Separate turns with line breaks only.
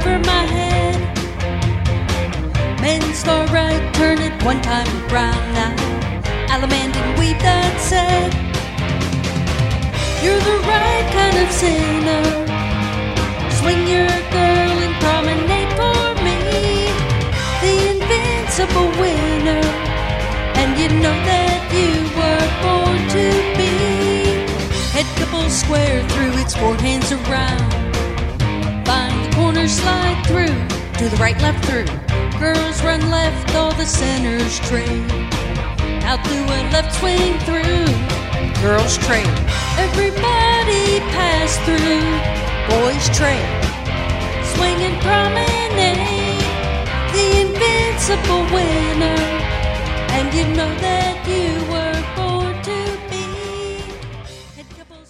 over my head. Men's far right, turn it one time around now. Allemande and weave that said, you're the right kind of sinner. Swing your girl and promenade for me, the invincible winner. And you know that you were born to be. Head couple square through, it's four hands around. Find the corner, slide through, to the right, left through. Girls run left, all the centers trade. Out through a left swing through, girls trade. Everybody pass through, boys trade. Swing and promenade, the invincible winner. And you know that you were